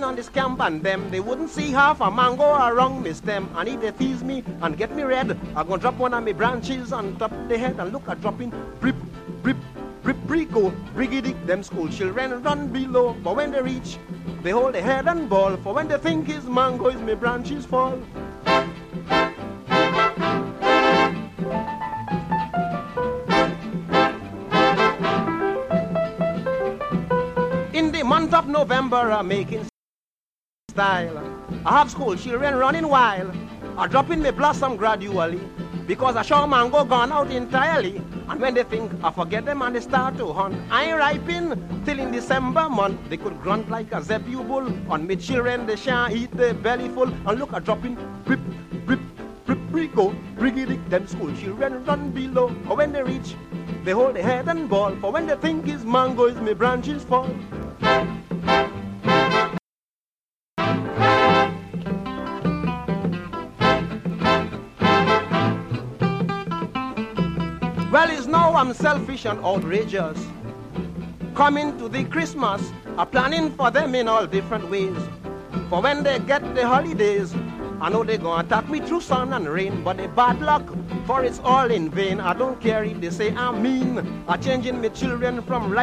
running on this camp and them. They wouldn't see half a mango around me stem. And if they tease me and get me red, I gonna drop one of me branches on top of the head and look at dropping brip, brip, brip, brico, brigidic. Them school children run below, but when they reach, they hold their head and ball. For when they think his mango is me branches fall. In the month of November, I'm making style. I have school children running wild. I dropping me blossom gradually because I show mango gone out entirely. And when they think I forget them and they start to hunt, I ain't ripen till in December month. They could grunt like a zebu bull. On me children they shan't eat their belly full. And look at dropping brip, brip, brip, brico, brigidic. Them school children run below. Or when they reach, they hold their head and ball. For when they think his mango is me branches fall. Well, it's now I'm selfish and outrageous. Coming to the Christmas, I'm planning for them in all different ways. For when they get the holidays, I know they're gonna attack me through sun and rain, but they bad luck, for it's all in vain. I don't care if they say I'm mean, I'm changing my children from right